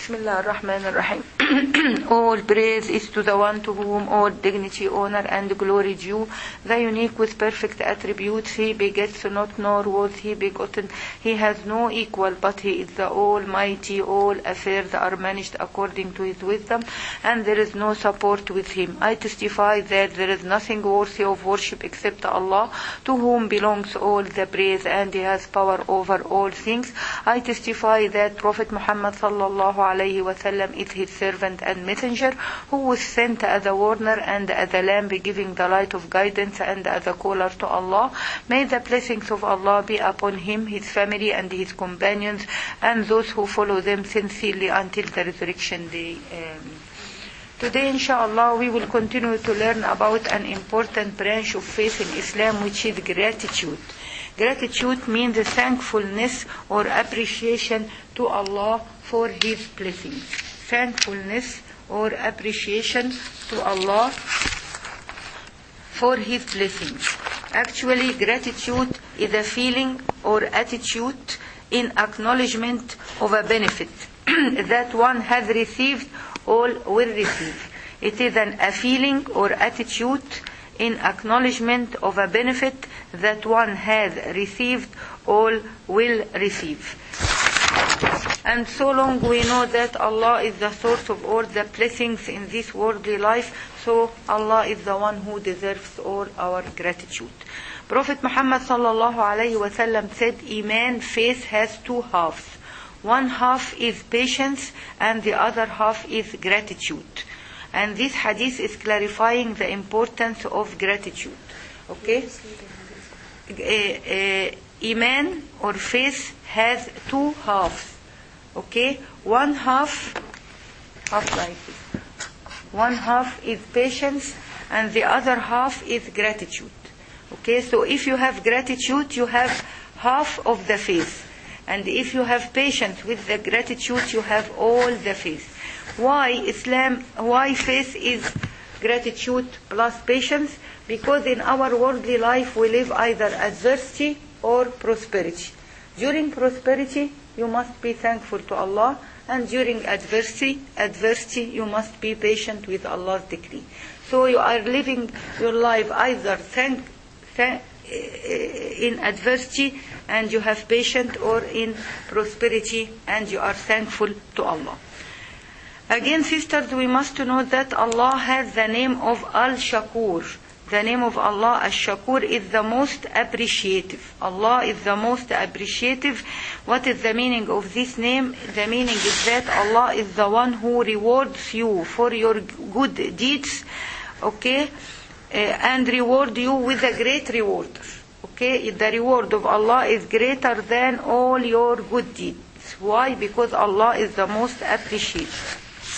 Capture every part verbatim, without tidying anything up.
Bismillah ar-Rahman ar-Rahim. All praise is to the one to whom all dignity, honor and glory due, the unique with perfect attributes. He begets not, nor was he begotten. He has no equal, but he is the Almighty. All affairs are managed according to his wisdom, and there is no support with him. I testify that there is nothing worthy of worship except Allah, to whom belongs all the praise, and he has power over all things. I testify that Prophet Muhammad sallallahu alayhi wa sallam is his servant and messenger, who was sent as a warner and as a lamp giving the light of guidance and as a caller to Allah. May the blessings of Allah be upon him, his family and his companions, and those who follow them sincerely until the resurrection day. Um, Today, inshallah, we will continue to learn about an important branch of faith in Islam, which is gratitude. Gratitude means thankfulness or appreciation to Allah for His blessings. Thankfulness or appreciation to Allah for His blessings. Actually, gratitude is a feeling or attitude in acknowledgement of a benefit that one has received or will receive. It is an, a feeling or attitude in acknowledgement of a benefit that one has received or will receive. And so long we know that Allah is the source of all the blessings in this worldly life, so Allah is the one who deserves all our gratitude. Prophet Muhammad sallallahu alayhi wa sallam said, Iman, faith, has two halves. One half is patience and the other half is gratitude. And this hadith is clarifying the importance of gratitude. Okay? Uh, uh, Iman or faith has two halves. Okay? One half, half like this. One half is patience and the other half is gratitude. Okay? So if you have gratitude, you have half of the faith. And if you have patience with the gratitude, you have all the faith. Why Islam, why faith is gratitude plus patience? Because in our worldly life we live either adversity or prosperity. During prosperity, you must be thankful to Allah, and during adversity, adversity, you must be patient with Allah's decree. So you are living your life either thank, thank in adversity and you have patience, or in prosperity and you are thankful to Allah. Again, sisters, we must know that Allah has the name of Al-Shakur. The name of Allah, Al-Shakur, is the most appreciative. Allah is the most appreciative. What is the meaning of this name? The meaning is that Allah is the one who rewards you for your good deeds, okay, uh, and reward you with a great reward. Okay, the reward of Allah is greater than all your good deeds. Why? Because Allah is the most appreciative.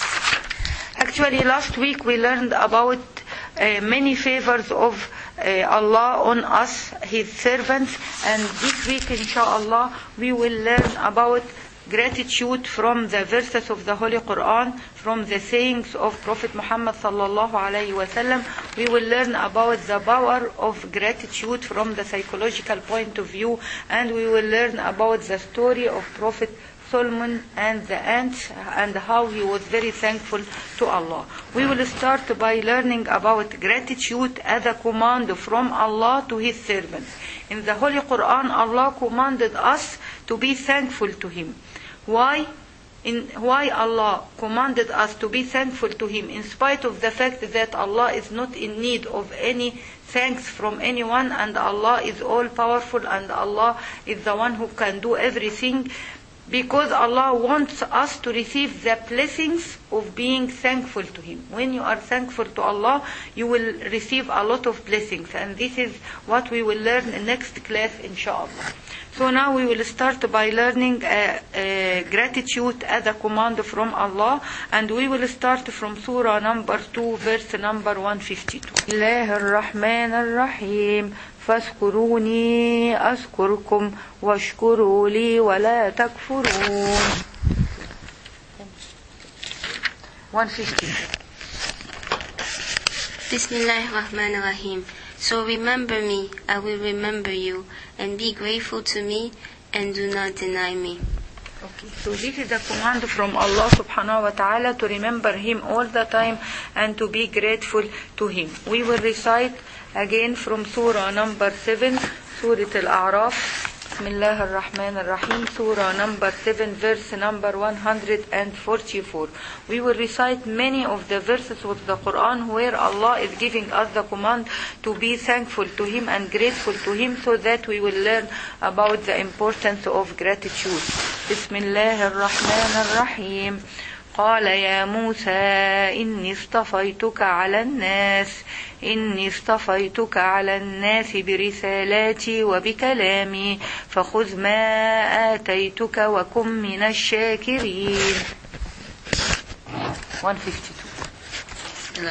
Actually, last week we learned about uh, many favors of uh, Allah on us, His servants, and this week, inshallah, we will learn about gratitude from the verses of the Holy Quran, from the sayings of Prophet Muhammad sallallahu alayhi wa sallam. We will learn about the power of gratitude from the psychological point of view, and we will learn about the story of Prophet Solomon and the ants and how he was very thankful to Allah. We will start by learning about gratitude as a command from Allah to His servants. In the Holy Quran, Allah commanded us to be thankful to Him. Why? In, why Allah commanded us to be thankful to Him, in spite of the fact that Allah is not in need of any thanks from anyone, and Allah is all powerful, and Allah is the one who can do everything? Because Allah wants us to receive the blessings of being thankful to Him. When you are thankful to Allah, you will receive a lot of blessings. And this is what we will learn in next class, inshallah. So now we will start by learning uh, uh, gratitude as a command from Allah. And we will start from Surah number two, verse number one fifty-two. Bismillahir Rahmanir Rahim. فاذكروني أذكركم واشكروا لي ولا تكفرون. one fifty. Bismillahirrahmanirrahim. So remember me, I will remember you, and be grateful to me, and do not deny me. Okay, so this is a command from Allah subhanahu wa ta'ala to remember Him all the time and to be grateful to Him. We will recite again from Surah number seven, Surah Al-A'raf. Bismillah ar-Rahman ar-Rahim, Surah number seven, verse number one hundred forty-four. We will recite many of the verses of the Quran where Allah is giving us the command to be thankful to Him and grateful to Him, so that we will learn about the importance of gratitude. Bismillah ar-Rahman ar-Rahim. قال يا موسى إني اصطفيتك على الناس إني اصطفيتك على الناس برسالاتي وبكلامي فخذ ما آتيتك وكن من الشاكرين. one fifty-two.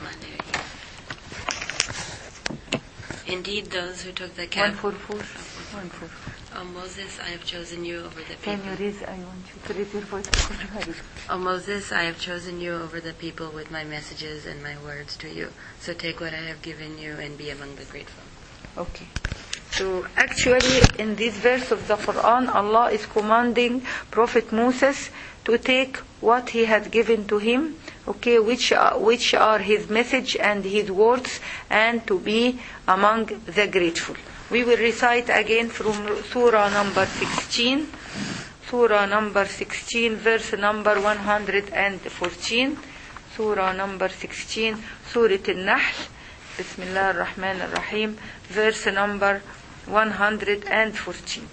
Indeed, those who took the camp. one forty-four. one forty-four. O Moses, I have chosen you over the people. Can you raise? I want you to raise your voice. O Moses, I have chosen you over the people with my messages and my words to you. So take what I have given you and be among the grateful. Okay. So actually in this verse of the Quran, Allah is commanding Prophet Moses to take what he had given to him, okay, which are, which are his message and his words, and to be among the grateful. We will recite again from Surah number sixteen, Surah number sixteen, verse number one hundred fourteen, Surah number sixteen, Surah Al-Nahl, Bismillah ar-Rahman ar-Rahim, verse number one hundred fourteen.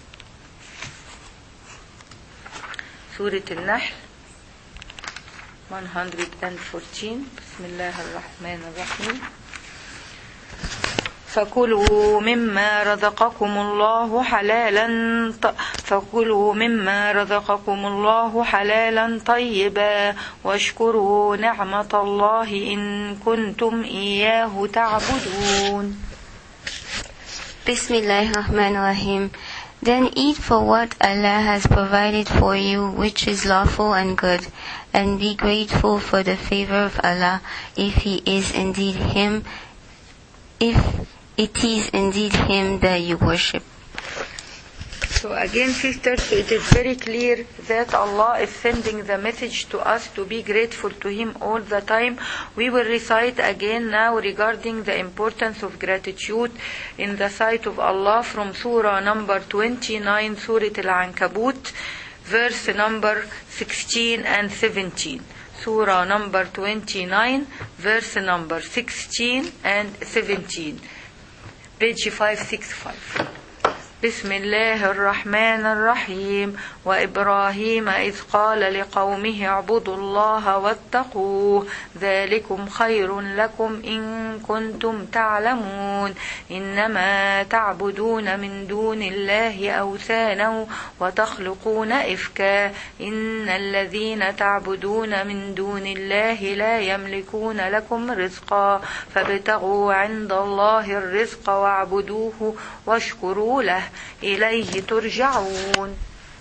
Surah Al-Nahl, one hundred fourteen, Bismillah ar-Rahman ar-Rahim. فكلوا مما رزقكم الله حلالا فكلوا مما رزقكم الله حلالا طيبا واشكروا نعمة الله إن كنتم إياه تعبدون. Bismillahirrahmanirrahim. Then eat for what Allah has provided for you, which is lawful and good, and be grateful for the favor of Allah, if He is indeed Him, if it is indeed Him that you worship. So again, sisters, it is very clear that Allah is sending the message to us to be grateful to Him all the time. We will recite again now regarding the importance of gratitude in the sight of Allah from Surah number twenty-nine, Surah Al-Ankabut, verse number sixteen and seventeen. Surah number twenty-nine, verse number sixteen and seventeen. Page five sixty-five. بسم الله الرحمن الرحيم وإبراهيم إذ قال لقومه اعبدوا الله واتقوه ذلكم خير لكم إن كنتم تعلمون إنما تعبدون من دون الله أوثانا وتخلقون إفكا إن الذين تعبدون من دون الله لا يملكون لكم رزقا فابتغوا عند الله الرزق واعبدوه واشكروا له إليه ترجعون.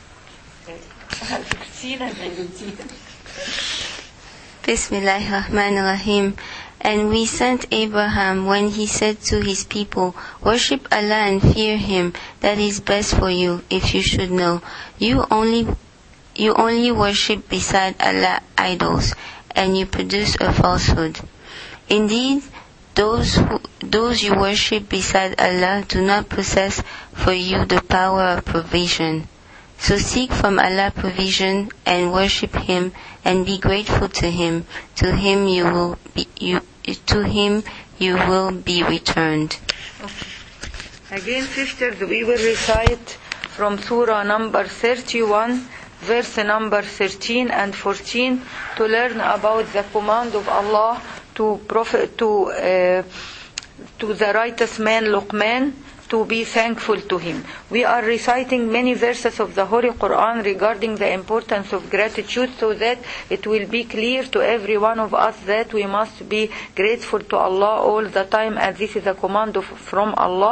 Bismillahirrahmanirrahim. And we sent Abraham when he said to his people, worship Allah and fear Him, that is best for you, if you should know. You only, you only worship beside Allah idols, and you produce a falsehood. Indeed, Those who, those you worship beside Allah do not possess for you the power of provision. So seek from Allah provision and worship Him and be grateful to Him. To Him you will be, you, to Him you will be returned. Okay. Again, sisters, we will recite from Surah number thirty-one, verse number thirteen and fourteen, to learn about the command of Allah to prophet to uh, to the righteous man Luqman to be thankful to him. We are reciting many verses of the Holy Quran regarding the importance of gratitude, so that it will be clear to every one of us that we must be grateful to Allah all the time, as this is a command of, from Allah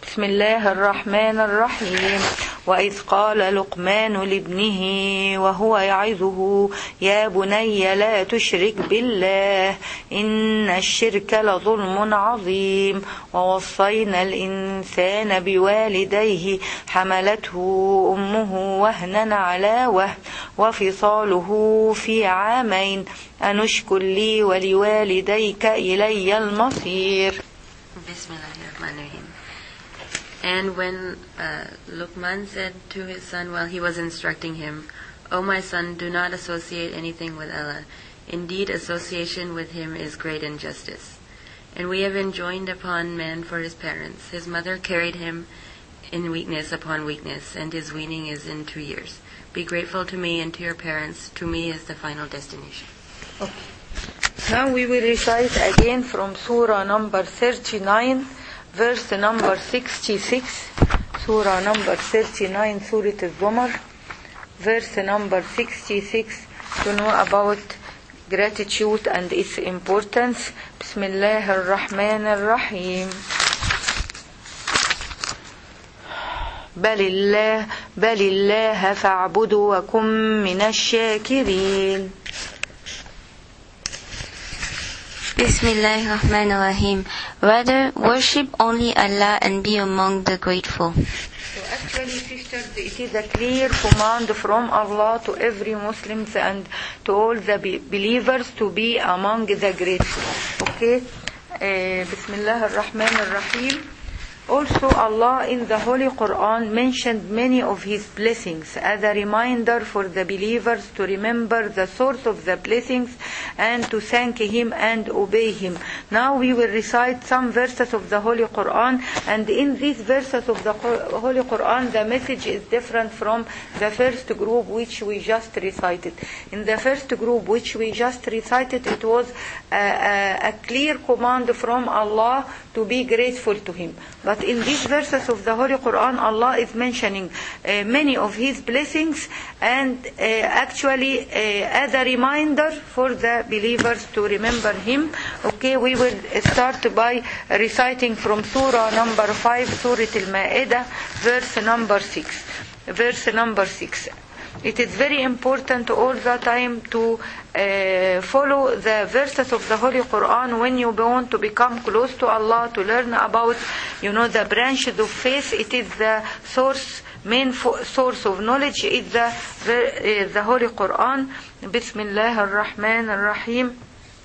بسم الله الرحمن الرحيم. وإذ قال لقمان لابنه وهو يعظه يا بني لا تشرك بالله إن الشرك لظلم عظيم. ووصينا الإنسان بوالديه حملته أمه وهنا على وهن وفصاله في عامين أن اشكر لي ولوالديك إلي المصير. Bismillahirrahmanirrahim. And when uh, Luqman said to his son while he was instructing him, O my son, do not associate anything with Allah. Indeed, association with him is great injustice. And we have enjoined upon man for his parents. His mother carried him in weakness upon weakness, and his weaning is in two years. Be grateful to me and to your parents. To me is the final destination. Okay. Now we will recite again from Surah number thirty-nine, verse number sixty-six. Surah number thirty-nine, Surah Al-Zumar, verse number sixty-six, to know about gratitude and its importance. Bismillah ar-Rahman ar-Rahim. بل الله بل الله فاعبد وكن من الشاكرين. Bismillahirrahmanirrahim. Rather, worship only Allah and be among the grateful. So actually, sisters, it is a clear command from Allah to every Muslim and to all the be- believers to be among the grateful. Okay? Uh, Bismillah ar-Rahman ar-Rahim. Also, Allah in the Holy Quran mentioned many of His blessings as a reminder for the believers to remember the source of the blessings and to thank Him and obey Him. Now we will recite some verses of the Holy Quran, and in these verses of the Holy Quran the message is different from the first group which we just recited. In the first group which we just recited, it was a, a, a clear command from Allah to be grateful to Him. But in these verses of the Holy Quran, Allah is mentioning uh, many of His blessings, and uh, actually uh, as a reminder for the believers to remember Him. Okay, we will start by reciting from Surah number five, Surah Al-Ma'idah, verse number six. Verse number six. It is very important all the time to uh, follow the verses of the Holy Quran when you want to become close to Allah, to learn about, you know, the branches of faith. It is the source, main fo- source of knowledge is the, the, uh, the Holy Quran. Bismillah ar-Rahman ar-Rahim.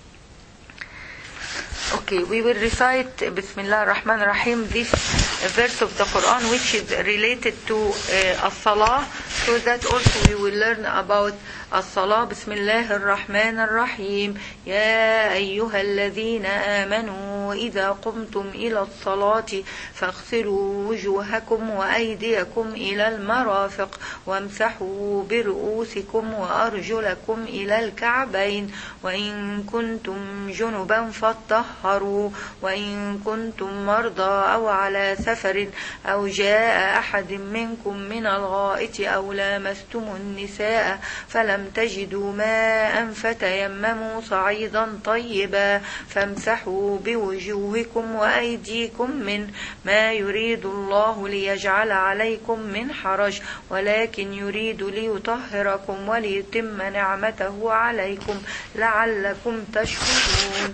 Okay, we will recite Bismillah ar-Rahman ar-Rahim, this verse of the Quran which is related to uh, as-Salah, so that also we will learn about as-Salah. Bismillah ar-Rahman ar-Rahim. Ya ayyuha alladhina amanu idha qumtum ila as-salati faghsilu wujuhakum wa aydiyakum ila al-marafiq wamsahu bi ru'usikum wa arjulakum ila al-ka'bayn wa in kuntum junuban fattahharu wa in kuntum marda aw ala سفر أو جاء أحد منكم من الغائط أو لامستم النساء فلم تجدوا ماء فتيمموا صعيدا طيبا فامسحوا بوجوهكم وأيديكم منه ما يريد الله ليجعل عليكم من حرج ولكن يريد ليطهركم وليتم نعمته عليكم لعلكم تشكرون.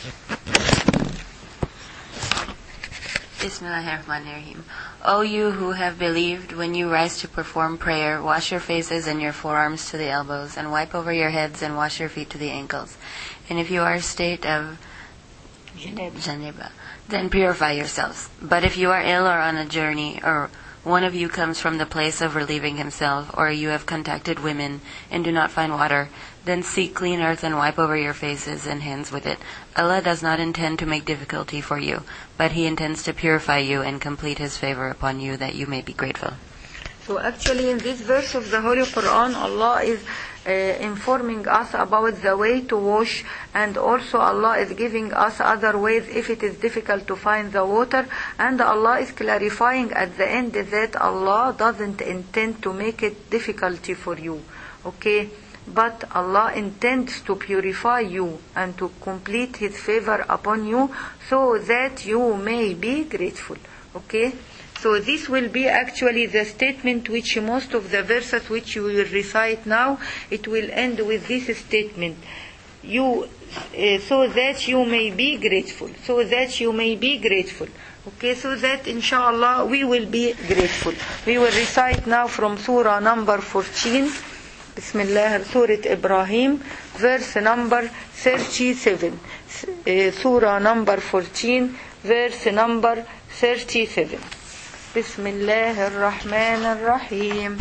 Bismillahirrahmanirrahim. O you who have believed, when you rise to perform prayer, wash your faces and your forearms to the elbows, and wipe over your heads and wash your feet to the ankles. And if you are in a state of janaba, then purify yourselves. But if you are ill or on a journey, or one of you comes from the place of relieving himself, or you have contacted women and do not find water, then seek clean earth and wipe over your faces and hands with it. Allah does not intend to make difficulty for you, but He intends to purify you and complete His favor upon you that you may be grateful. So actually in this verse of the Holy Quran, Allah is uh, informing us about the way to wash, and also Allah is giving us other ways if it is difficult to find the water, and Allah is clarifying at the end that Allah doesn't intend to make it difficulty for you. Okay? But Allah intends to purify you and to complete His favor upon you so that you may be grateful. Okay? So this will be actually the statement which most of the verses which you will recite now, it will end with this statement. You, uh, so that you may be grateful. So that you may be grateful. Okay, so that inshallah we will be grateful. We will recite now from Surah number fourteen. Bismillah, Surah Ibrahim, verse number thirty-seven. Uh, Surah number fourteen, verse number thirty-seven. Bismillah ar-Rahman ar-Rahim.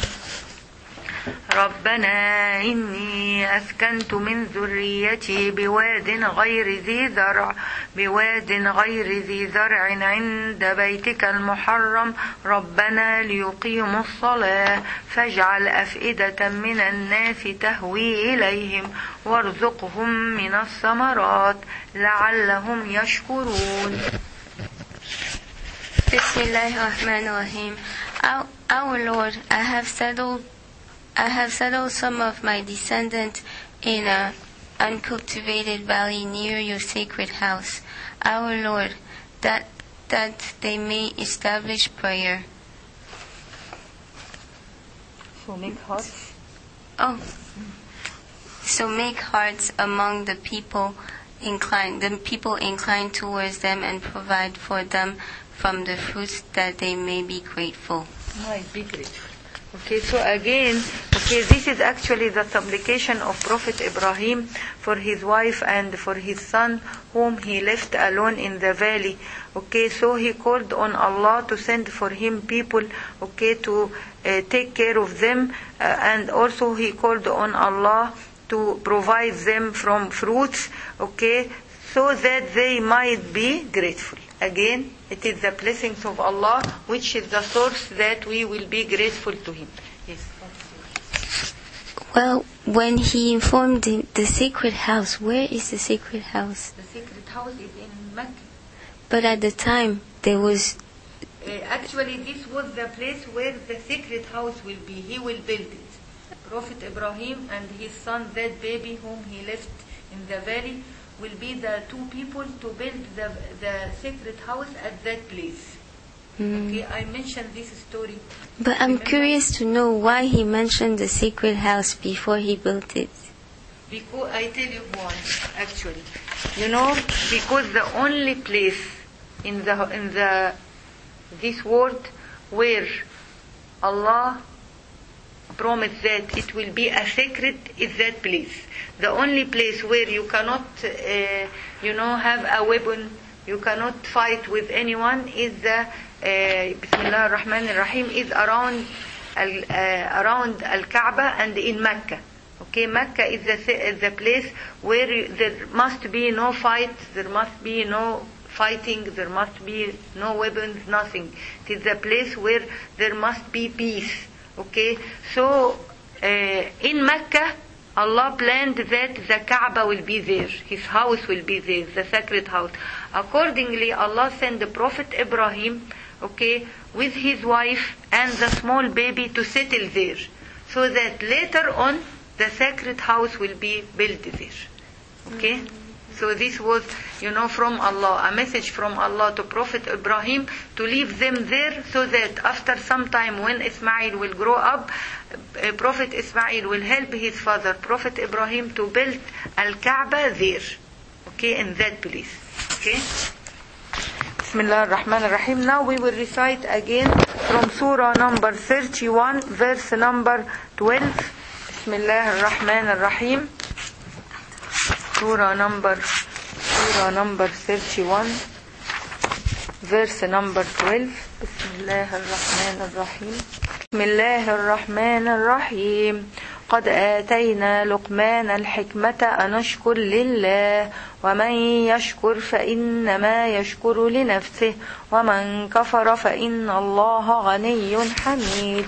ربنا إني أسكنت من ذريتي بواد غير ذي زرع بواد غير ذي زرع عند بيتك المحرم ربنا ليقيموا الصلاة فاجعل أفئدة من الناس تهوي إليهم وارزقهم من الثمرات لعلهم يشكرون. Bismillahirrahmanirrahim. Our, our Lord, I have settled I have settled some of my descendants in an uncultivated valley near your sacred house, our Lord, that that they may establish prayer. So make hearts. Oh, so make hearts among the people inclined, the people inclined towards them, and provide for them from the fruits that they may be grateful. Might be grateful. Okay, so again, okay, this is actually the supplication of Prophet Ibrahim for his wife and for his son whom he left alone in the valley. Okay, so he called on Allah to send for him people, okay, to uh, take care of them, uh, and also he called on Allah to provide them from fruits, okay, so that they might be grateful. Again, it is the blessings of Allah which is the source that we will be grateful to Him. Yes. Well, when he informed the, the sacred house, where is the sacred house? The sacred house is in Mecca. But at the time, there was... Uh, actually, this was the place where the sacred house will be. He will build it. Prophet Ibrahim and his son, that baby whom he left in the valley, will be the two people to build the the sacred house at that place. Mm. Okay, I mentioned this story. But I'm Remember? curious to know why he mentioned the sacred house before he built it. Because I tell you why, actually. You know, because the only place in the in the this world where Allah promised that it will be a sacred is that place. The only place where you cannot, uh, you know, have a weapon, you cannot fight with anyone is the uh, Bismillah ar-Rahman ar-Rahim is around al, uh, around Al-Kaaba and in Mecca. Okay, Mecca is the is the place where you, there must be no fight, there must be no fighting, there must be no weapons, nothing. It is the place where there must be peace. Okay, so uh, in Mecca, Allah planned that the Kaaba will be there, His house will be there, the sacred house. Accordingly, Allah sent the Prophet Ibrahim, okay, with his wife and the small baby to settle there, so that later on the sacred house will be built there. Okay? Mm-hmm. So this was, you know, from Allah, a message from Allah to Prophet Ibrahim to leave them there so that after some time when Ismail will grow up, uh, Prophet Ismail will help his father, Prophet Ibrahim, to build Al-Kaaba there. Okay, in that place. Okay? Bismillah ar-Rahman ar-Rahim. Now we will recite again from Surah number thirty-one, verse number twelve. Bismillah ar-Rahman ar-Rahim. Surah number, Surah number thirty-one, verse number twelve. Bismillah ar-Rahman ar-Rahim. Bismillah ar-Rahman ar-Rahim. قد آتينا لقمان الحكمة أن اشكر لله ومن يشكر فإنما يشكر لنفسه ومن كفر فإن الله غني حميد.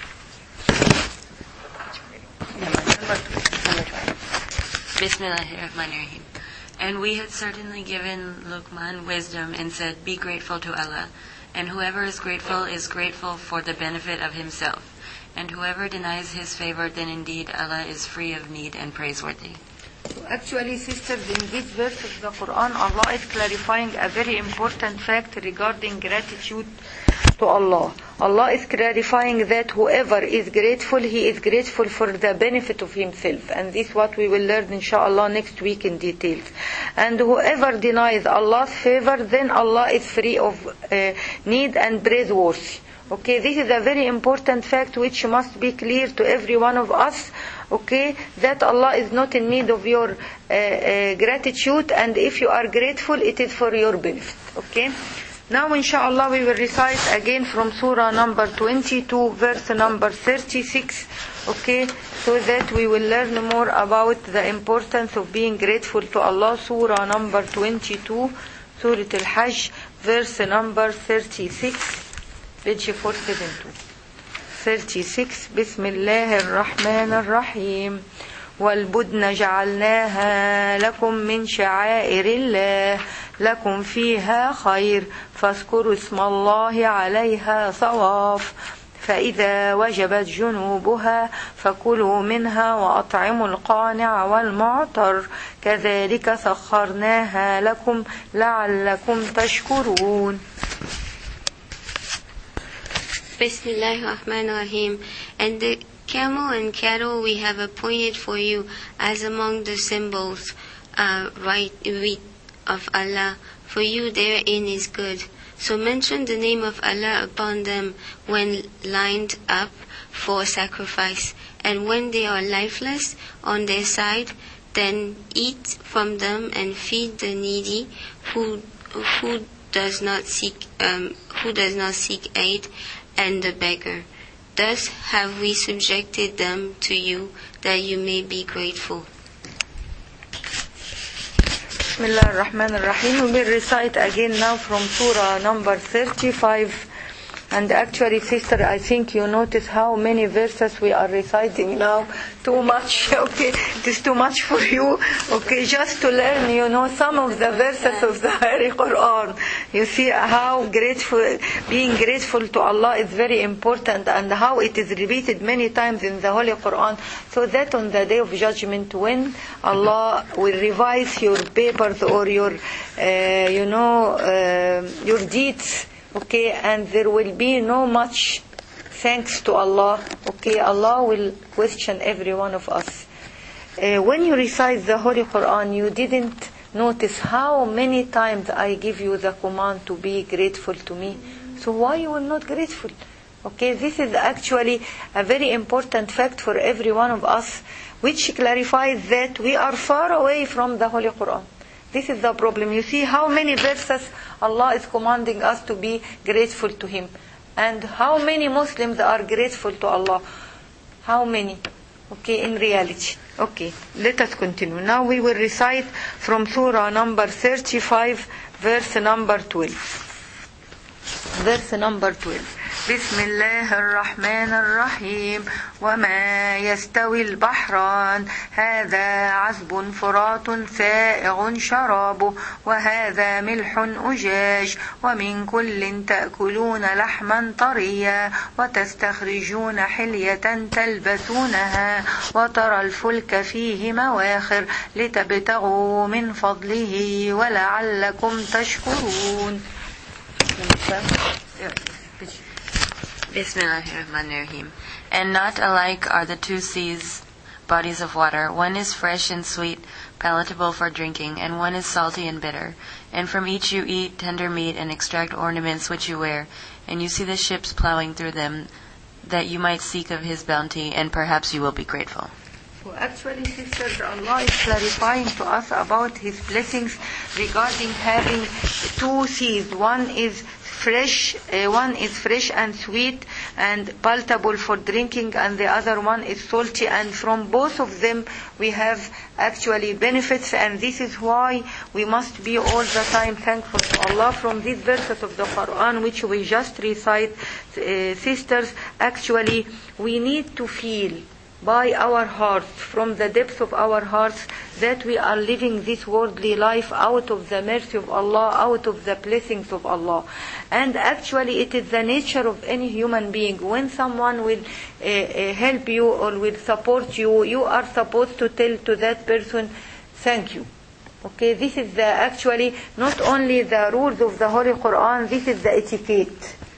Bismillahirrahmanirrahim. And we had certainly given Luqman wisdom and said, be grateful to Allah. And whoever is grateful is grateful for the benefit of himself. And whoever denies his favor, then indeed Allah is free of need and praiseworthy. So actually, sisters, in this verse of the Quran, Allah is clarifying a very important fact regarding gratitude. to Allah. Allah is clarifying that whoever is grateful, he is grateful for the benefit of himself. And this is what we will learn inshallah next week in details. And whoever denies Allah's favor, then Allah is free of uh, need and praiseworthy. Okay, this is a very important fact which must be clear to every one of us. Okay, that Allah is not in need of your uh, uh, gratitude, and if you are grateful, it is for your benefit. Okay. Now inshallah we will recite again from surah number twenty-two, verse number thirty-six, okay, so that we will learn more about the importance of being grateful to Allah. Surah number twenty-two, Surah Al-Hajj, verse number thirty-six, page four seventy-two. thirty-six. Bismillah ar-Rahman ar-Rahim. والبدن جعلناها لكم من شعائر الله لكم فيها خير فاذكروا اسم الله عليها صواف فإذا وجبت جنوبها فكلوا منها وأطعموا القانع والمعطر كذلك سخرناها لكم لعلكم تشكرون. Bismillahirrahmanirrahim. And the camel and cattle we have appointed for you as among the symbols uh, right of Allah. For you therein is good. So mention the name of Allah upon them when lined up for sacrifice. And when they are lifeless on their side, then eat from them and feed the needy who who does not seek um, who does not seek aid, and the beggar. Thus have we subjected them to you, that you may be grateful. Bismillah ar-Rahman ar-Rahim. We will recite again now from surah number thirty-five. And actually, sister, I think you notice how many verses we are reciting now. Too much, okay? It is too much for you, okay? Just to learn, you know, some of the verses of the Holy Quran. You see how grateful, being grateful to Allah is very important, and how it is repeated many times in the Holy Quran, so that on the Day of Judgment, when Allah will revise your papers or your, uh, you know, uh, your deeds, okay, and there will be no much thanks to Allah. Okay, Allah will question every one of us. Uh, when you recite the Holy Quran, you didn't notice how many times I give you the command to be grateful to me. So why you are not grateful? Okay, this is actually a very important fact for every one of us, which clarifies that we are far away from the Holy Quran. This is the problem. You see how many verses Allah is commanding us to be grateful to Him. And how many Muslims are grateful to Allah? How many? Okay, in reality. Okay, let us continue. Now we will recite from surah number thirty-five, verse number twelve. Verse number twelve. بسم الله الرحمن الرحيم وما يستوي البحران هذا عذب فرات سائغ شرابه وهذا ملح أجاج ومن كل تأكلون لحما طريا وتستخرجون حلية تلبسونها وترى الفلك فيه مواخر لتبتغوا من فضله ولعلكم تشكرون. Bismillahirrahmanirrahim. And not alike are the two seas, bodies of water. One is fresh and sweet, palatable for drinking, and one is salty and bitter. And from each you eat tender meat and extract ornaments which you wear, and you see the ships plowing through them, that you might seek of His bounty, and perhaps you will be grateful. So actually, sisters, Allah is clarifying to us about His blessings regarding having two seas. One is fresh, uh, one is fresh and sweet and palatable for drinking, and the other one is salty, and from both of them we have actually benefits, and this is why we must be all the time thankful to Allah. From these verses of the Quran which we just recite, uh, sisters, actually we need to feel by our hearts, from the depths of our hearts, that we are living this worldly life out of the mercy of Allah, out of the blessings of Allah. And actually it is the nature of any human being. When someone will uh, uh, help you or will support you, you are supposed to tell to that person, thank you. Okay, this is the actually not only the rules of the Holy Quran, this is the etiquette.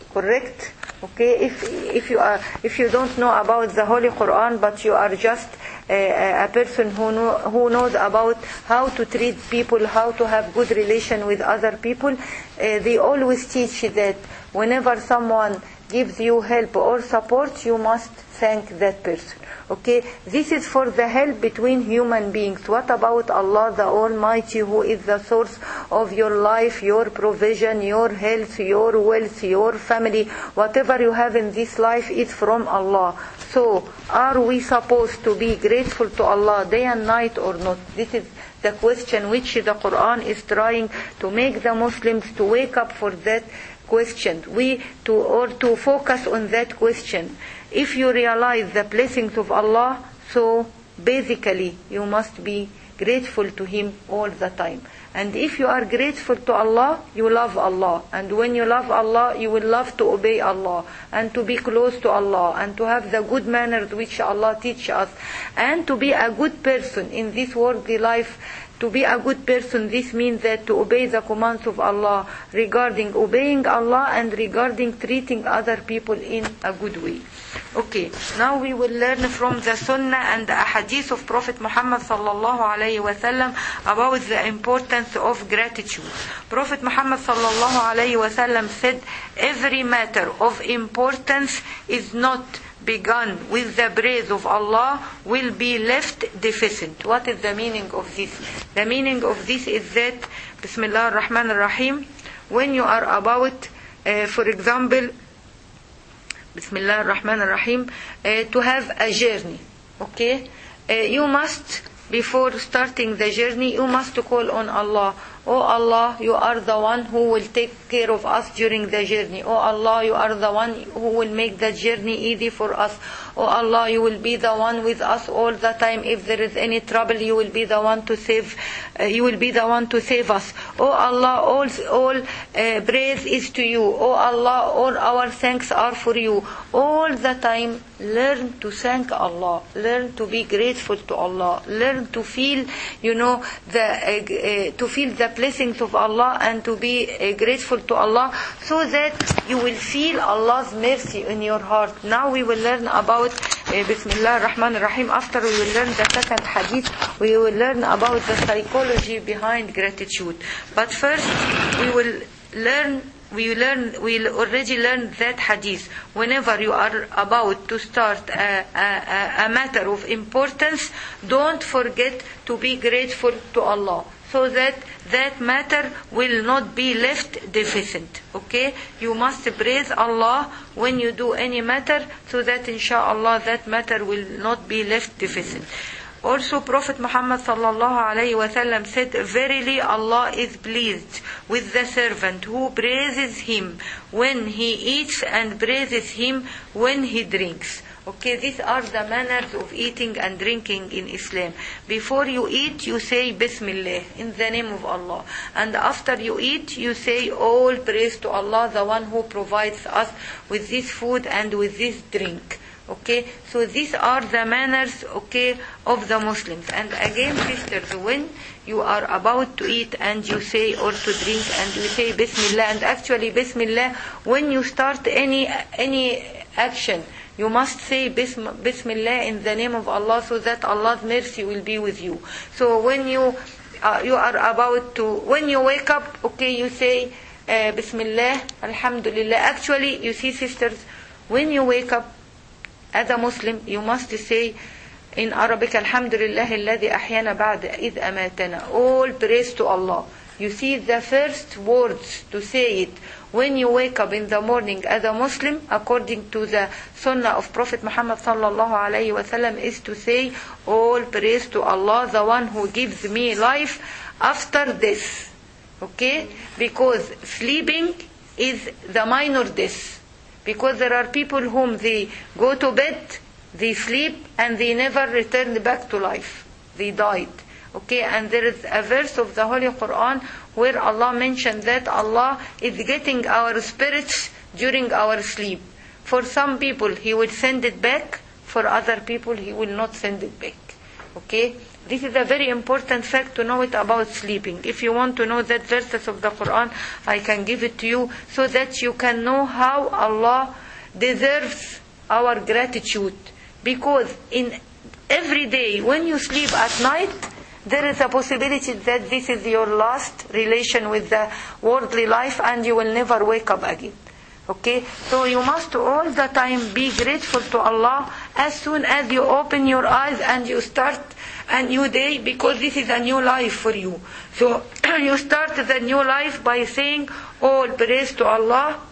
Correct? Okay, if if you are if you don't know about the Holy Quran, but you are just a, a person who know, who knows about how to treat people, how to have good relation with other people, uh, they always teach that whenever someone gives you help or support, you must thank that person. Okay, this is for the help between human beings. What about Allah the Almighty, who is the source of your life, your provision, your health, your wealth, your family? Whatever you have in this life is from Allah. So, are we supposed to be grateful to Allah day and night or not? This is the question which the Quran is trying to make the Muslims to wake up for that question. We to or to focus on that question. If you realize the blessings of Allah, so basically you must be grateful to Him all the time. And if you are grateful to Allah, you love Allah. And when you love Allah, you will love to obey Allah and to be close to Allah and to have the good manners which Allah teach us and to be a good person in this worldly life. To be a good person, this means that to obey the commands of Allah regarding obeying Allah and regarding treating other people in a good way. Okay, now we will learn from the Sunnah and the Hadith of Prophet Muhammad sallallahu alayhi wa sallam about the importance of gratitude. Prophet Muhammad sallallahu alayhi wa sallam said, every matter of importance is not begun with the praise of Allah will be left deficient. What is the meaning of this? The meaning of this is that, Bismillah ar-Rahman ar-Rahim, when you are about, uh, for example, Bismillah ar-Rahman ar-Rahim, uh, to have a journey, okay? Uh, you must, before starting the journey, you must call on Allah. Oh Allah, you are the one who will take care of us during the journey. Oh Allah, you are the one who will make the journey easy for us. Oh Allah, you will be the one with us all the time. If there is any trouble, you will be the one to save. Uh, you will be the one to save us. Oh Allah, all all uh, praise is to you. Oh Allah, all our thanks are for you. All the time, learn to thank Allah. Learn to be grateful to Allah. Learn to feel, you know, the uh, uh, to feel the blessings of Allah and to be uh, grateful to Allah, so that you will feel Allah's mercy in your heart. Now we will learn about uh, Bismillah ar-Rahman ar-Rahim. After we will learn the second hadith, we will learn about the psychology behind gratitude. But first we will learn we learn we already learned that hadith. Whenever you are about to start a, a, a matter of importance, don't forget to be grateful to Allah, so that that matter will not be left deficient. Okay? You must praise Allah when you do any matter, so that inshallah that matter will not be left deficient. Also, Prophet Muhammad sallallahu alayhi wa sallam said, verily Allah is pleased with the servant who praises Him when he eats and praises Him when he drinks. Okay, these are the manners of eating and drinking in Islam. Before you eat, you say Bismillah, in the name of Allah. And after you eat, you say all praise to Allah, the one who provides us with this food and with this drink. Okay, so these are the manners, okay, of the Muslims. And again, sisters, when you are about to eat and you say, or to drink, and you say Bismillah, and actually Bismillah, when you start any any action, you must say Bismillah in the name of Allah, so that Allah's mercy will be with you. So when you uh, you are about to, when you wake up, okay, you say uh, Bismillah, Alhamdulillah. Actually, you see, sisters, when you wake up, as a Muslim, you must say in Arabic, Alhamdulillah alladhi ahyana ba'da idh amatana. All praise to Allah. You see, the first words to say it when you wake up in the morning as a Muslim, according to the Sunnah of Prophet Muhammad sallallahu alayhi wa sallam, is to say, all praise to Allah, the one who gives me life after this. Okay? Because sleeping is the minor death. Because there are people whom they go to bed, they sleep, and they never return back to life. They died. Okay, and there is a verse of the Holy Quran where Allah mentioned that Allah is getting our spirits during our sleep. For some people, He will send it back. For other people, He will not send it back. Okay, This is a very important fact to know it about sleeping. If you want to know that verses of the Quran, I can give it to you so that you can know how Allah deserves our gratitude. Because in every day when you sleep at night, there is a possibility that this is your last relation with the worldly life and you will never wake up again. Okay? So you must all the time be grateful to Allah as soon as you open your eyes and you start a new day, because this is a new life for you. So you start the new life by saying, all praise to Allah,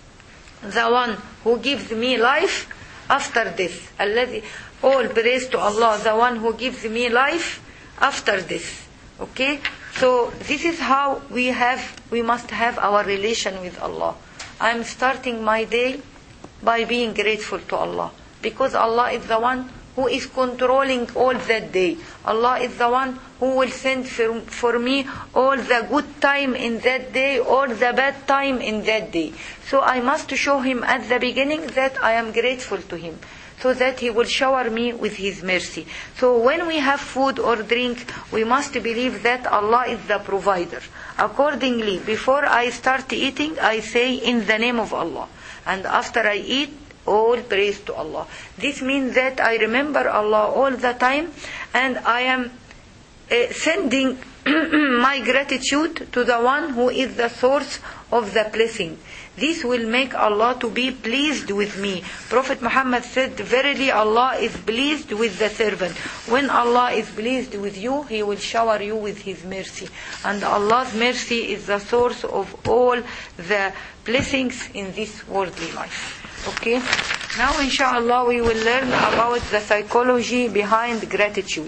the one who gives me life after this. الذي, all praise to Allah, the one who gives me life after this. Okay? So this is how we have, we must have our relation with Allah. I'm starting my day by being grateful to Allah, because Allah is the one who is controlling all that day. Allah is the one who will send for, for me all the good time in that day or the bad time in that day. So I must show Him at the beginning that I am grateful to Him, so that He will shower me with His mercy. So when we have food or drink, we must believe that Allah is the provider. Accordingly, before I start eating, I say in the name of Allah. And after I eat, all praise to Allah. This means that I remember Allah all the time, and I am uh, sending my gratitude to the one who is the source of the blessing. This will make Allah to be pleased with me. Prophet Muhammad said, verily Allah is pleased with the servant. When Allah is pleased with you, He will shower you with His mercy. And Allah's mercy is the source of all the blessings in this worldly life. Okay? Now inshallah we will learn about the psychology behind gratitude.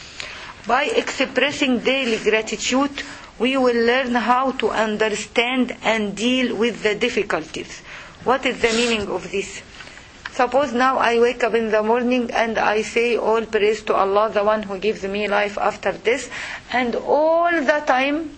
By expressing daily gratitude, we will learn how to understand and deal with the difficulties. What is the meaning of this? Suppose now I wake up in the morning and I say all praise to Allah, the one who gives me life after this, and all the time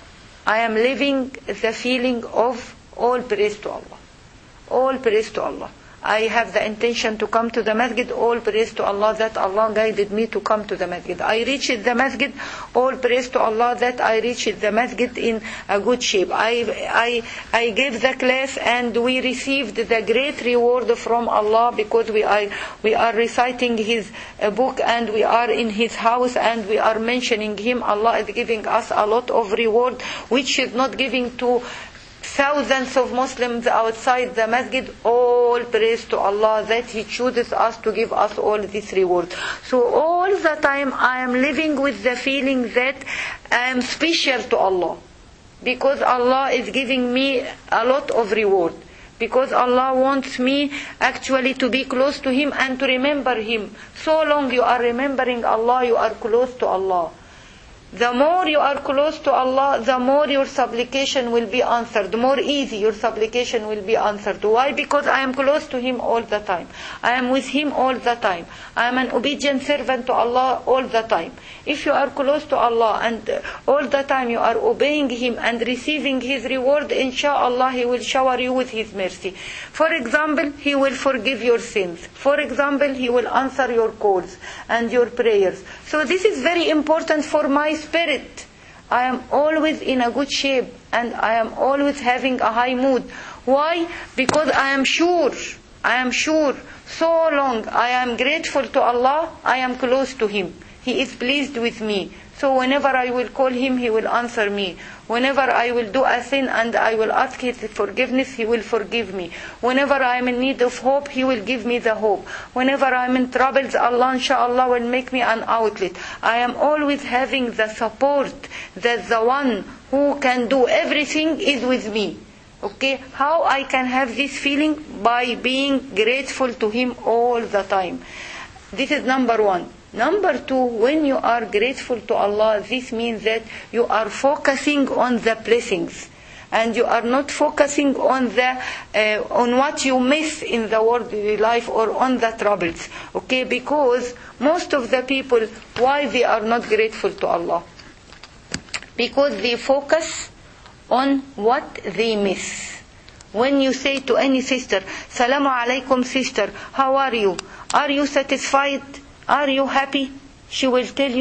I am living the feeling of all praise to Allah. All praise to Allah. I have the intention to come to the masjid, all praise to Allah that Allah guided me to come to the masjid. I reached the masjid, all praise to Allah that I reached the masjid in a good shape. I, I, I gave the class and we received the great reward from Allah, because we are, we are reciting His book and we are in His house and we are mentioning Him. Allah is giving us a lot of reward which is not giving to thousands of Muslims outside the masjid. All praise to Allah that He chooses us to give us all this reward. So all the time I am living with the feeling that I am special to Allah, because Allah is giving me a lot of reward, because Allah wants me actually to be close to Him and to remember Him. So long you are remembering Allah, you are close to Allah. The more you are close to Allah, the more your supplication will be answered. The more easy your supplication will be answered. Why? Because I am close to Him all the time. I am with Him all the time. I am an obedient servant to Allah all the time. If you are close to Allah and all the time you are obeying Him and receiving His reward, inshallah He will shower you with His mercy. For example, He will forgive your sins. For example, He will answer your calls and your prayers. So this is very important for my spirit. I am always in a good shape and I am always having a high mood. Why? Because I am sure, I am sure, so long I am grateful to Allah, I am close to Him. He is pleased with me. So whenever I will call Him, He will answer me. Whenever I will do a sin and I will ask His forgiveness, He will forgive me. Whenever I am in need of hope, He will give me the hope. Whenever I am in troubles, Allah inshallah will make me an outlet. I am always having the support that the one who can do everything is with me. Okay? How I can have this feeling? By being grateful to Him all the time. This is number one. Number two, when you are grateful to Allah, this means that you are focusing on the blessings, and you are not focusing on the uh, on what you miss in the worldly life or on the troubles. Okay, because most of the people, why they are not grateful to Allah? Because they focus on what they miss. When you say to any sister, Salamu alaikum sister, how are you? Are you satisfied? Are you happy? She will tell you,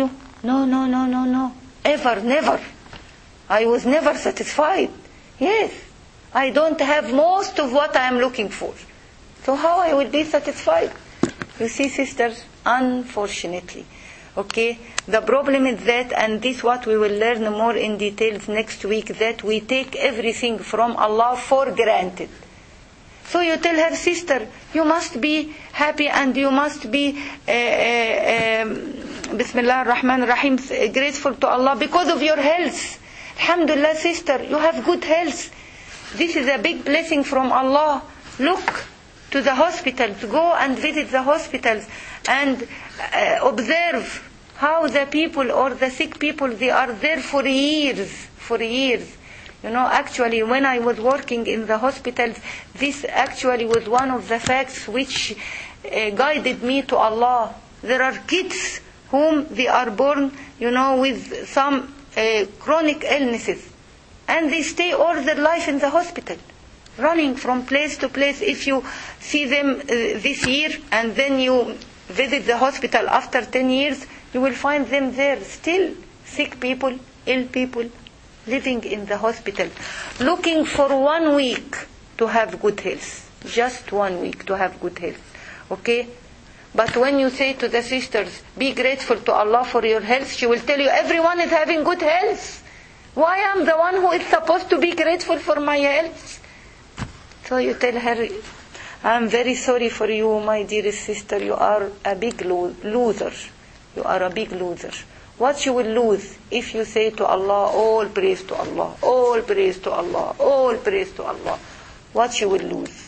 No, no, no, no, no. Ever, never. I was never satisfied. Yes. I don't have most of what I am looking for. So how I will be satisfied? You see, sisters, unfortunately. Okay? The problem is that, and this what we will learn more in details next week, that we take everything from Allah for granted. So you tell her, sister, you must be happy and you must be uh, uh, um, Bismillah ar-Rahman ar-Rahim, grateful to Allah because of your health. Alhamdulillah, sister, you have good health. This is a big blessing from Allah. Look to the hospitals. Go and visit the hospitals and uh, observe how the people or the sick people, they are there for years, for years. You know, actually, when I was working in the hospitals, this actually was one of the facts which uh, guided me to Allah. There are kids whom they are born, you know, with some uh, chronic illnesses. And they stay all their life in the hospital, running from place to place. If you see them uh, this year and then you visit the hospital after ten years, you will find them there, still sick people, ill people, living in the hospital, looking for one week to have good health. Just one week to have good health. Okay? But when you say to the sisters, be grateful to Allah for your health, she will tell you, everyone is having good health. Why am the one who is supposed to be grateful for my health? So you tell her, I'm very sorry for you, my dearest sister. You are a big lo- loser. You are a big loser. What you will lose if you say to Allah, all praise to Allah, all praise to Allah, all praise to Allah. What you will lose?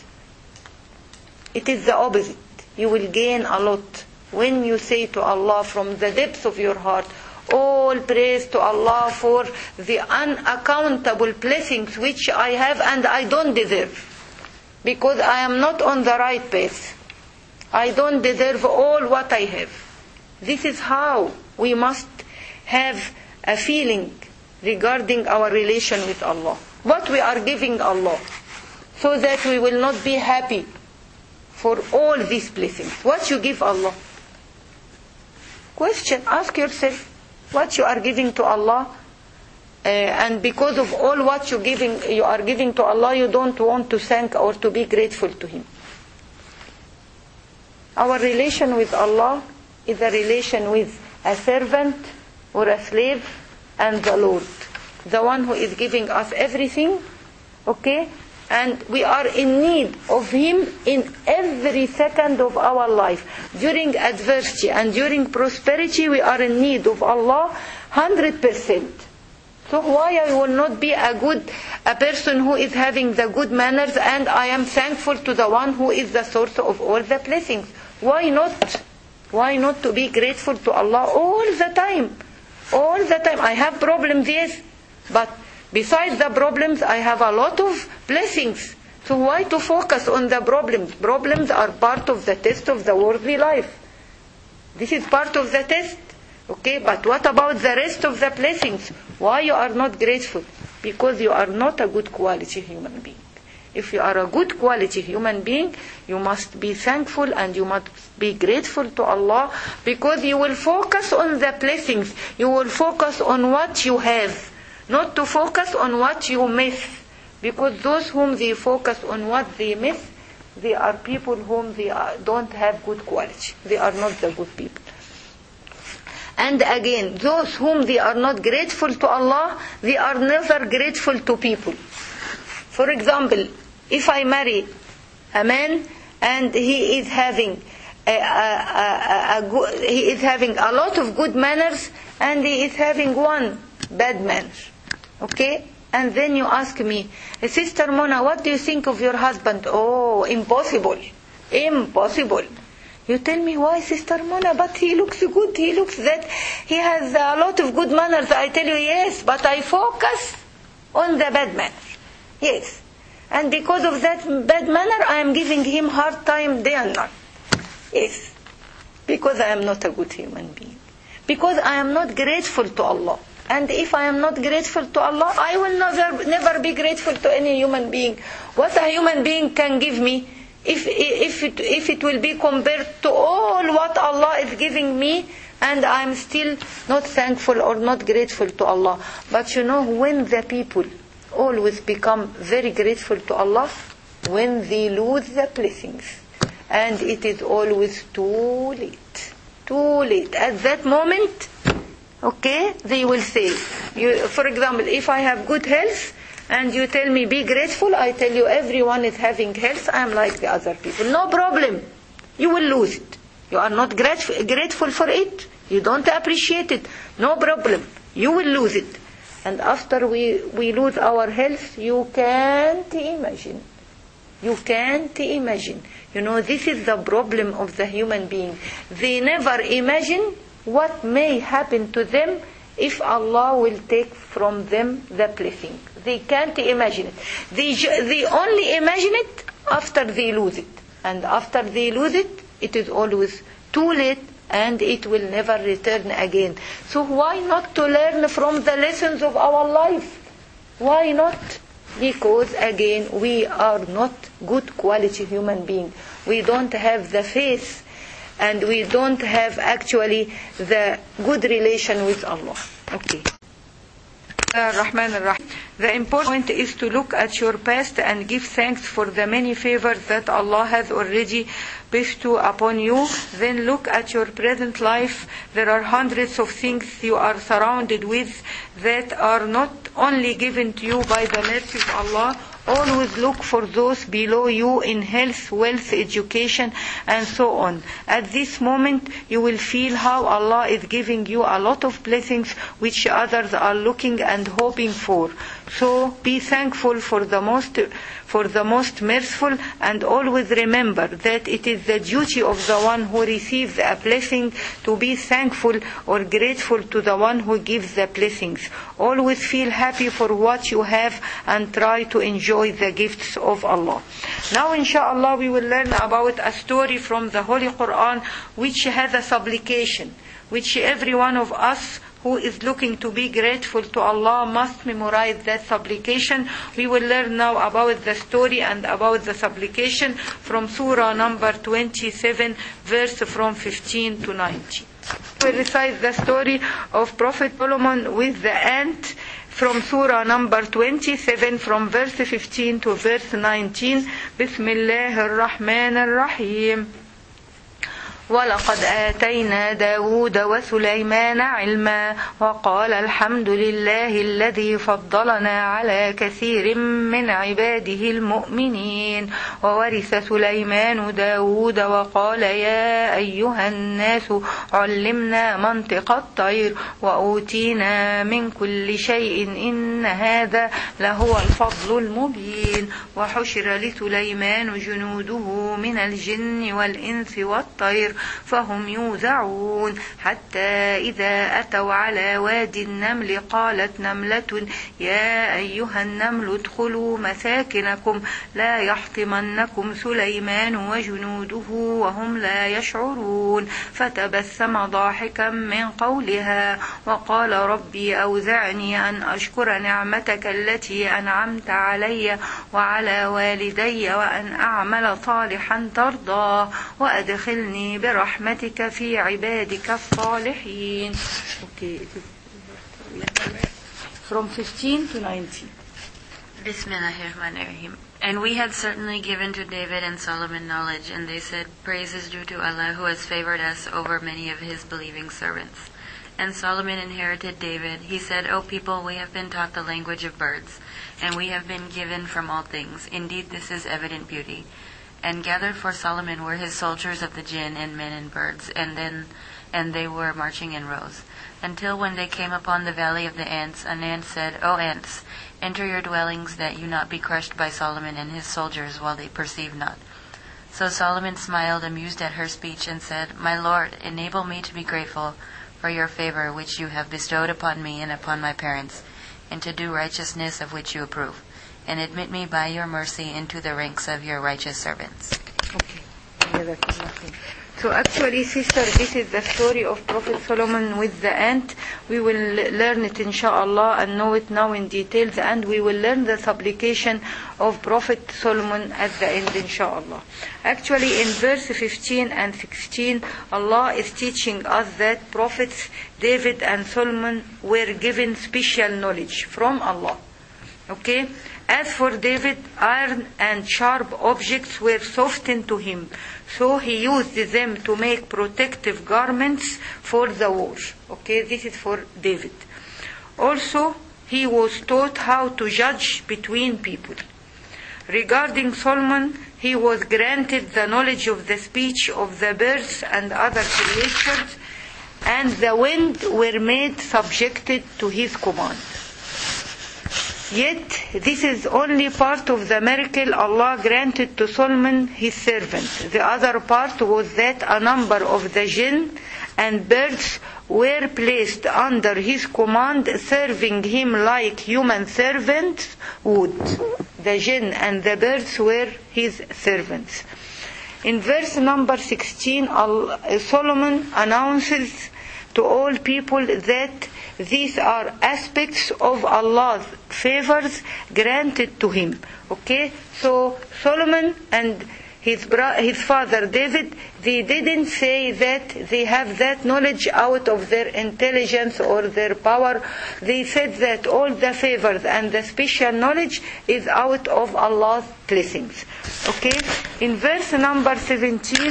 It is the opposite. You will gain a lot when you say to Allah from the depths of your heart, all praise to Allah for the unaccountable blessings which I have and I don't deserve. Because I am not on the right path. I don't deserve all what I have. This is how we must have a feeling regarding our relation with Allah. What we are giving Allah. So that we will not be happy for all these blessings. What you give Allah? Question, ask yourself. What you are giving to Allah, uh, and because of all what you giving, you are giving to Allah, you don't want to thank or to be grateful to Him. Our relation with Allah is a relation with a servant or a slave and the Lord, the one who is giving us everything, okay? And we are in need of Him in every second of our life. During adversity and during prosperity, we are in need of Allah one hundred percent. So why I will not be a good, a person who is having the good manners and I am thankful to the one who is the source of all the blessings? Why not? Why not to be grateful to Allah all the time? All the time. I have problems, yes, but besides the problems, I have a lot of blessings. So why to focus on the problems? Problems are part of the test of the worldly life. This is part of the test. Okay, but what about the rest of the blessings? Why you are not grateful? Because you are not a good quality human being. If you are a good quality human being, you must be thankful and you must be grateful to Allah, because you will focus on the blessings. You will focus on what you have. Not to focus on what you miss. Because those whom they focus on what they miss, they are people whom they are, don't have good quality. They are not the good people. And again, those whom they are not grateful to Allah, they are never grateful to people. For example, if I marry a man and he is having a, a, a, a, a, he is having a lot of good manners and he is having one bad manner. Okay? And then you ask me, Sister Mona, what do you think of your husband? Oh, impossible. Impossible. You tell me, why, Sister Mona? But he looks good. He looks that he has a lot of good manners. I tell you, yes, but I focus on the bad manner. Yes. And because of that bad manner, I am giving him hard time day and night. Yes. Because I am not a good human being. Because I am not grateful to Allah. And if I am not grateful to Allah, I will never, never be grateful to any human being. What a human being can give me, if, if, it, if it will be compared to all what Allah is giving me, and I'm still not thankful or not grateful to Allah. But you know, when the people always become very grateful to Allah, when they lose the blessings, and it is always too late. Too late. At that moment, okay, they will say, you, for example, if I have good health, and you tell me be grateful, I tell you everyone is having health, I am like the other people. No problem. You will lose it. You are not grateful, grateful for it. You don't appreciate it. No problem. You will lose it. And after we, we lose our health, you can't imagine. You can't imagine. You know, this is the problem of the human being. They never imagine what may happen to them if Allah will take from them the blessing. They can't imagine it. They, they only imagine it after they lose it. And after they lose it, it is always too late, and it will never return again. So why not to learn from the lessons of our life? Why not? Because again, we are not good quality human beings. We don't have the faith, and we don't have actually the good relation with Allah. Okay. Rahman Rahim. The important point is to look at your past and give thanks for the many favors that Allah has already bestowed upon you. Then look at your present life. There are hundreds of things you are surrounded with that are not only given to you by the mercy of Allah. Always look for those below you in health, wealth, education, and so on. At this moment, you will feel how Allah is giving you a lot of blessings which others are looking and hoping for. So be thankful for the most for the most merciful, and always remember that it is the duty of the one who receives a blessing to be thankful or grateful to the one who gives the blessings. Always feel happy for what you have and try to enjoy the gifts of Allah. Now inshallah we will learn about a story from the Holy Quran which has a supplication, which every one of us who is looking to be grateful to Allah must memorize that supplication. We will learn now about the story and about the supplication from Surah number twenty-seven, verse from fifteen to nineteen. We will recite the story of Prophet Solomon with the ant from Surah number twenty-seven, from verse fifteen to verse nineteen. Bismillahir Rahmanir Rahim. ولقد آتينا داود وسليمان علما وقال الحمد لله الذي فضلنا على كثير من عباده المؤمنين وورث سليمان داود وقال يا أيها الناس علمنا منطق الطير وأوتينا من كل شيء إن هذا لهو الفضل المبين وحشر لسليمان جنوده من الجن والإنس والطير فهم يوزعون حتى إذا أتوا على وادي النمل قالت نملة يا أيها النمل ادخلوا مساكنكم لا يحطمنكم سليمان وجنوده وهم لا يشعرون فتبسم ضاحكا من قولها وقال ربي أوزعني أن أشكر نعمتك التي أنعمت علي وعلى والدي وأن أعمل صالحا ترضاه وأدخلني برحمتك في عبادك الصالحين. Okay, from fifteen to nineteen. Bismillahirrahmanirrahim. And we had certainly given to David and Solomon knowledge, and they said, praise is due to Allah who has favored us over many of his believing servants. And Solomon inherited David. He said, O people, we have been taught the language of birds, and we have been given from all things. Indeed, this is evident beauty. And gathered for Solomon were his soldiers of the jinn and men and birds, and then and they were marching in rows. Until when they came upon the valley of the ants, an ant said, O ants, enter your dwellings, that you not be crushed by Solomon and his soldiers while they perceive not. So Solomon smiled, amused at her speech, and said, My Lord, enable me to be grateful for your favor which you have bestowed upon me and upon my parents, and to do righteousness of which you approve. And admit me by your mercy into the ranks of your righteous servants. Okay. So actually, sister, this is the story of Prophet Solomon with the ant. We will learn it inshallah and know it now in details, and we will learn the supplication of Prophet Solomon at the end inshallah. Actually, in verse fifteen and sixteen, Allah is teaching us that prophets David and Solomon were given special knowledge from Allah. Okay? As for David, iron and sharp objects were softened to him, so he used them to make protective garments for the war. Okay, this is for David. Also, he was taught how to judge between people. Regarding Solomon, he was granted the knowledge of the speech of the birds and other creatures, and the wind were made subjected to his command. Yet, this is only part of the miracle Allah granted to Solomon, his servant. The other part was that a number of the jinn and birds were placed under his command, serving him like human servants would. The jinn and the birds were his servants. In verse number sixteen, Solomon announces to all people that these are aspects of Allah's favors granted to him. Okay, so Solomon and his bro- his father David, they didn't say that they have that knowledge out of their intelligence or their power. They said that all the favors and the special knowledge is out of Allah's blessings. Okay, in verse number seventeen,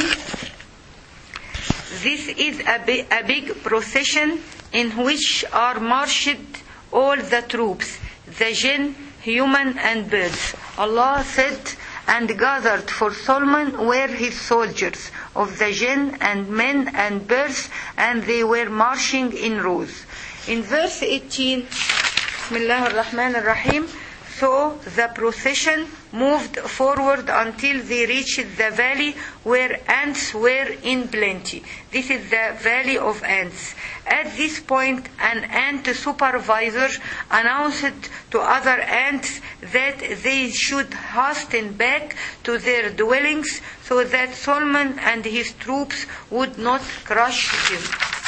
this is a big, a big procession in which are marched all the troops, the jinn, human and birds. Allah said, and gathered for Solomon were his soldiers of the jinn and men and birds, and they were marching in rows. In verse eighteen, Bismillah ar-Rahman ar-Rahim, so the procession moved forward until they reached the valley where ants were in plenty. This is the valley of ants. At this point, an ant supervisor announced to other ants that they should hasten back to their dwellings so that Solomon and his troops would not crush him.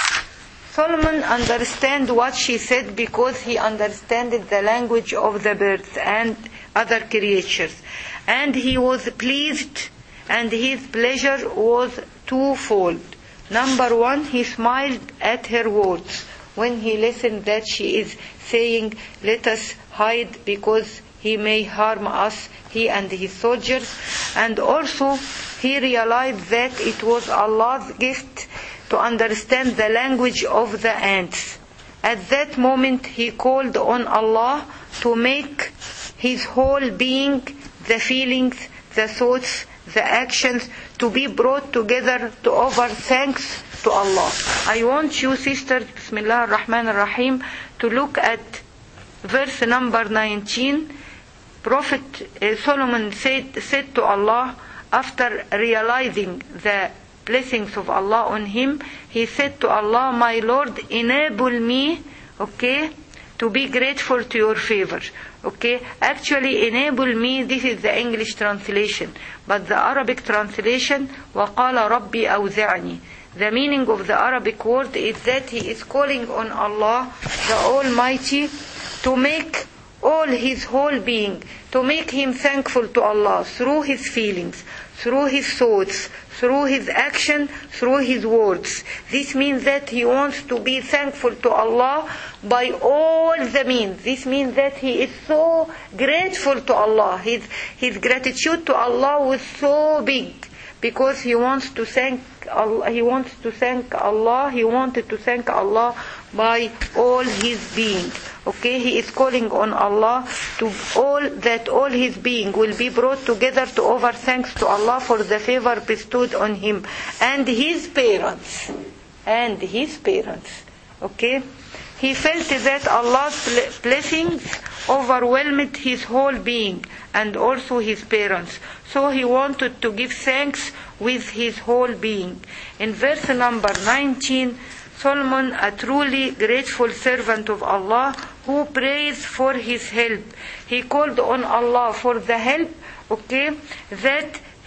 Solomon understood what she said because he understood the language of the birds and other creatures. And he was pleased, and his pleasure was twofold. Number one, he smiled at her words when he listened that she is saying, let us hide because he may harm us, he and his soldiers. And also, he realized that it was Allah's gift to understand the language of the ants. At that moment, he called on Allah to make his whole being, the feelings, the thoughts, the actions, to be brought together to offer thanks to Allah. I want you, sisters, Bismillah ar-Rahman ar-Rahim, to look at verse number nineteen. Prophet uh, Solomon said, said to Allah, after realizing the blessings of Allah on him, he said to Allah, my Lord, enable me, okay, to be grateful to your favor. Okay, actually enable me, this is the English translation, but the Arabic translation, وَقَالَ رَبِّي أَوْزِعْنِي. The meaning of the Arabic word is that he is calling on Allah, the Almighty, to make all his whole being, to make him thankful to Allah through his feelings, through his thoughts, through his action, through his words. This means that he wants to be thankful to Allah by all the means. This means that he is so grateful to Allah. His, his gratitude to Allah was so big because he wants to thank Allah. He wants to thank Allah. He wanted to thank Allah by all his being. Okay, he is calling on Allah to all that all his being will be brought together to offer thanks to Allah for the favor bestowed on him and his parents and his parents. Okay, he felt that Allah's blessings overwhelmed his whole being and also his parents, so he wanted to give thanks with his whole being. In verse number nineteen, Solomon, a truly grateful servant of Allah who prays for his help. He called on Allah for the help, okay, that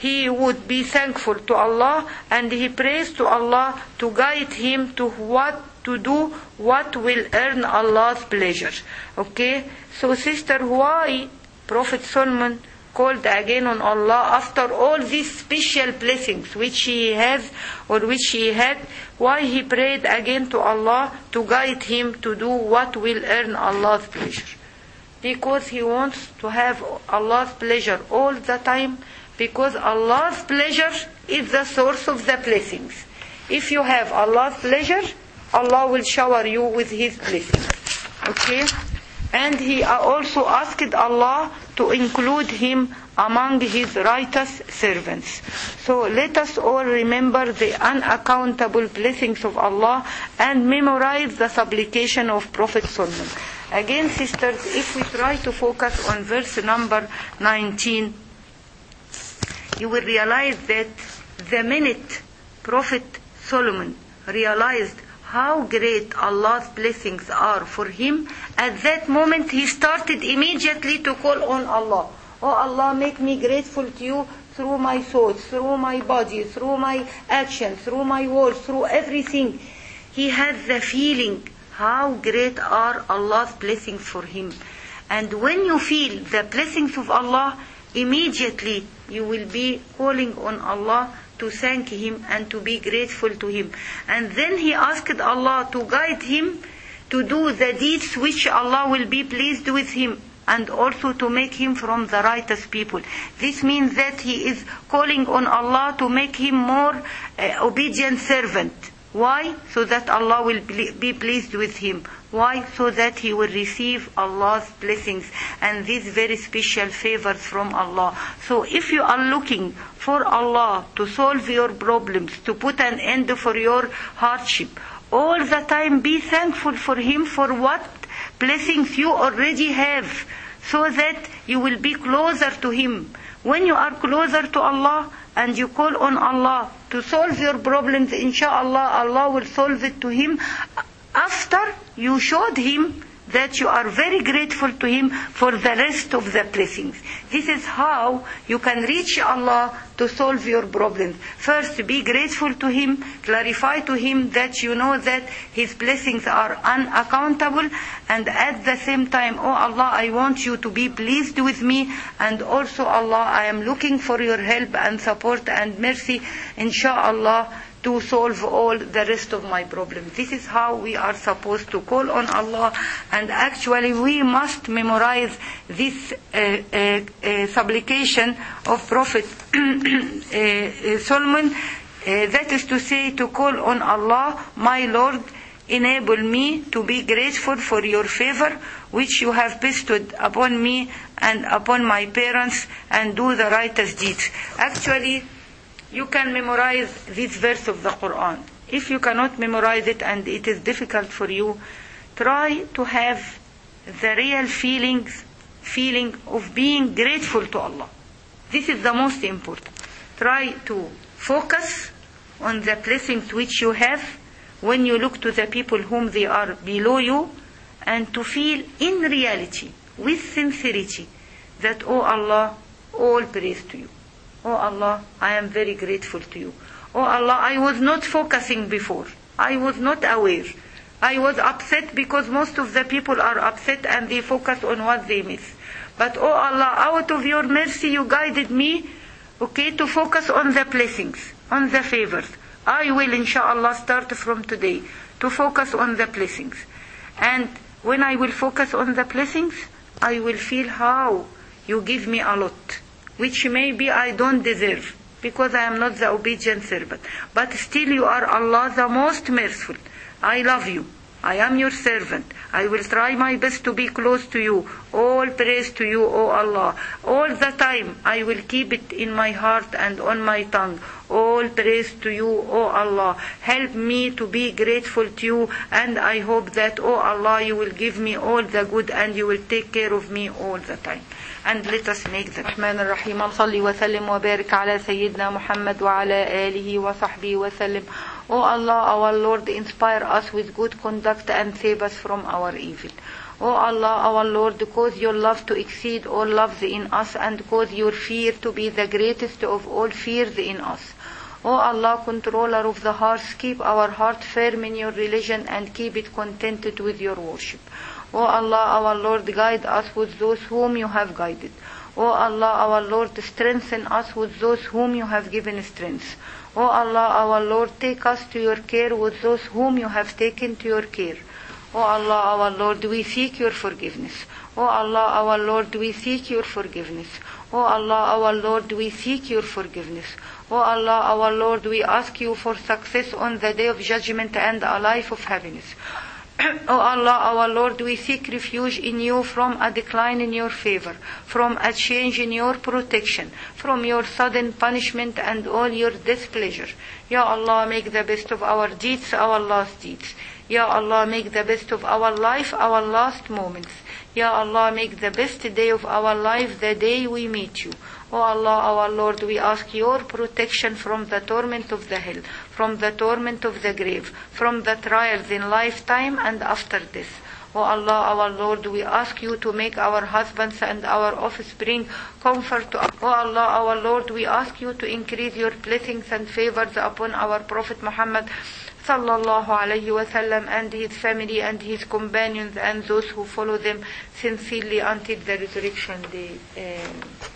he would be thankful to Allah, and he prays to Allah to guide him to what to do what will earn Allah's pleasure. Okay? So sister, why Prophet Solomon called again on Allah after all these special blessings which he has or which he had? Why he prayed again to Allah to guide him to do what will earn Allah's pleasure? Because he wants to have Allah's pleasure all the time, because Allah's pleasure is the source of the blessings. If you have Allah's pleasure, Allah will shower you with His blessings. Okay? And he also asked Allah to include him among His righteous servants. So let us all remember the unaccountable blessings of Allah and memorize the supplication of Prophet Solomon. Again, sisters, if we try to focus on verse number nineteen, you will realize that the minute Prophet Solomon realized how great Allah's blessings are for him, at that moment he started immediately to call on Allah. Oh Allah, make me grateful to you through my thoughts, through my body, through my actions, through my words, through everything. He had the feeling how great are Allah's blessings for him. And when you feel the blessings of Allah, immediately you will be calling on Allah to thank Him and to be grateful to Him. And then he asked Allah to guide him to do the deeds which Allah will be pleased with him, and also to make him from the righteous people. This means that he is calling on Allah to make him more uh, obedient servant. Why? So that Allah will be pleased with him. Why? So that he will receive Allah's blessings and these very special favors from Allah. So if you are looking for Allah to solve your problems, to put an end for your hardship, all the time be thankful for Him for what blessings you already have, so that you will be closer to Him. When you are closer to Allah and you call on Allah to solve your problems, inshallah Allah will solve it to Him after you showed Him that you are very grateful to Him for the rest of the blessings. This is how you can reach Allah to solve your problems. First, be grateful to Him, clarify to Him that you know that His blessings are unaccountable, and at the same time, oh Allah, I want you to be pleased with me, and also Allah, I am looking for your help and support and mercy, inshallah, to solve all the rest of my problems. This is how we are supposed to call on Allah, and actually we must memorize this uh, uh, uh, supplication of Prophet uh, Solomon, uh, that is to say, to call on Allah, my Lord, enable me to be grateful for your favor which you have bestowed upon me and upon my parents, and do the righteous deeds. Actually, you can memorize this verse of the Quran. If you cannot memorize it and it is difficult for you, try to have the real feelings, feeling of being grateful to Allah. This is the most important. Try to focus on the blessings which you have when you look to the people whom they are below you, and to feel in reality, with sincerity, that, oh Allah, all praise to you. Oh Allah, I am very grateful to you. Oh Allah, I was not focusing before. I was not aware. I was upset because most of the people are upset and they focus on what they miss. But oh Allah, out of your mercy you guided me, okay, to focus on the blessings, on the favors. I will inshallah start from today to focus on the blessings. And when I will focus on the blessings, I will feel how you give me a lot, which maybe I don't deserve, because I am not the obedient servant. But still you are Allah the most merciful. I love you. I am your servant. I will try my best to be close to you. All praise to you, O Allah. All the time I will keep it in my heart and on my tongue. All praise to you, O Allah. Help me to be grateful to you, and I hope that, O Allah, you will give me all the good and you will take care of me all the time. And let us make the Rahman al-Rahim. صلي وسلم وبارك على سيدنا محمد وعلى آله وصحبه وسلم. O Allah, our Lord, inspire us with good conduct and save us from our evil. O Allah, our Lord, cause your love to exceed all loves in us and cause your fear to be the greatest of all fears in us. O Allah, controller of the hearts, keep our heart firm in your religion and keep it contented with your worship. O Allah, our Lord, guide us with those whom you have guided. O Allah, our Lord, strengthen us with those whom you have given strength. O Allah, our Lord, take us to your care with those whom you have taken to your care. O Allah, our Lord, we seek your forgiveness. O Allah, our Lord, we seek your forgiveness. O Allah, our Lord, we seek your forgiveness. O Allah, our Lord, we ask you for success on the day of judgment and a life of happiness. O Allah, our Lord, we seek refuge in you from a decline in your favor, from a change in your protection, from your sudden punishment and all your displeasure. Ya Allah, make the best of our deeds our last deeds. Ya Allah, make the best of our life our last moments. Ya Allah, make the best day of our life the day we meet you. O Allah, our Lord, we ask your protection from the torment of the hell, from the torment of the grave, from the trials in lifetime and after death. O Allah, our Lord, we ask you to make our husbands and our offspring comfort to us. O Allah, our Lord, we ask you to increase your blessings and favors upon our Prophet Muhammad sallallahu alayhi wa sallam and his family and his companions and those who follow them sincerely until the resurrection day. Amen.